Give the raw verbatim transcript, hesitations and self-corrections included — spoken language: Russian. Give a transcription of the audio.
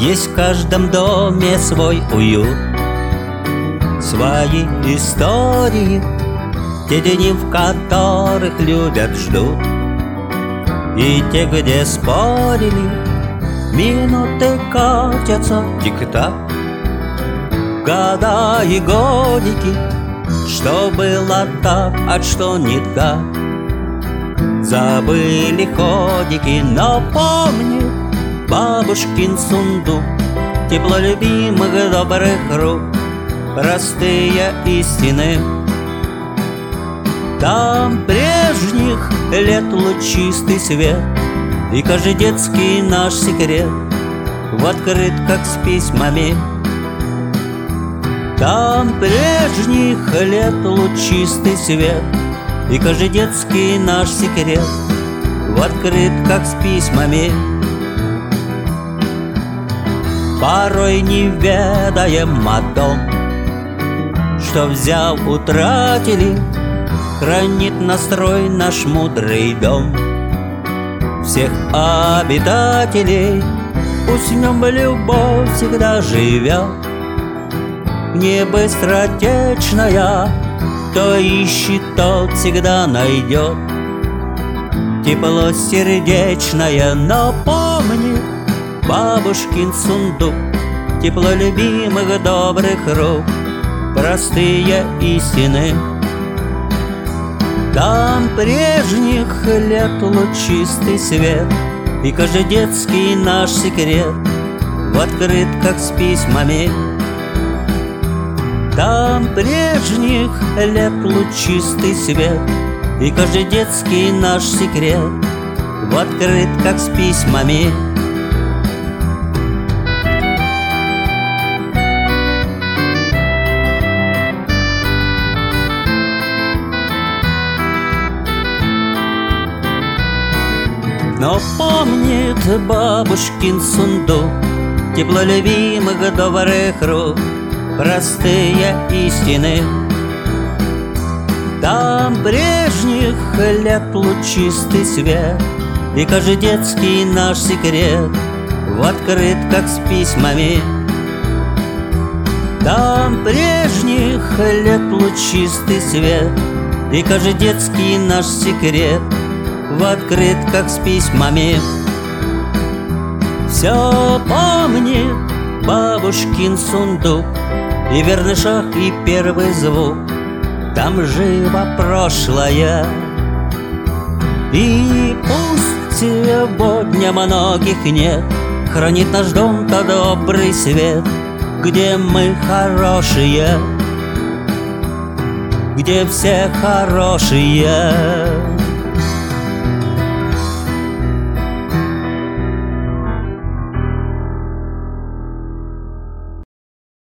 Есть в каждом доме свой уют, свои истории, те дни, в которых любят, ждут, и те, где спорили, минуты катятся тик-так. Года и годики, что было так, а что не так. Забыли ходики, но помню бабушкин сундук, тепло любимых добрых рук, простые истины. Там прежних лет лучистый свет, и каждый детский наш секрет в открытках с письмами. Там прежних лет лучистый свет, и каждый детский наш секрет в открытках с письмами. Порой не ведаем о том, что, взяв, утратили, хранит настрой наш мудрый дом. Всех обитателей пусть в нем любовь всегда живет. Не быстротечная, кто ищет, тот всегда найдет. Тепло сердечное, но помни бабушкин сундук, тепло любимых добрых рук, простые истины. Там прежних лет лучистый свет, и каждый детский наш секрет в открытках с письмами. Там прежних лет лучистый свет, и каждый детский наш секрет в открытках с письмами. Но помнит бабушкин сундук, тепло любимых добрых рук, простые истины. Там прежних лет лучистый свет, и каждый детский наш секрет в открытках с письмами. Там прежних лет лучистый свет, и каждый детский наш секрет в открытках с письмами. Все помнит бабушкин сундук, и верный шаг, и первый звук. Там живо прошлое, и пусть сегодня многих нет, хранит наш дом-то добрый свет, где мы хорошие, где все хорошие.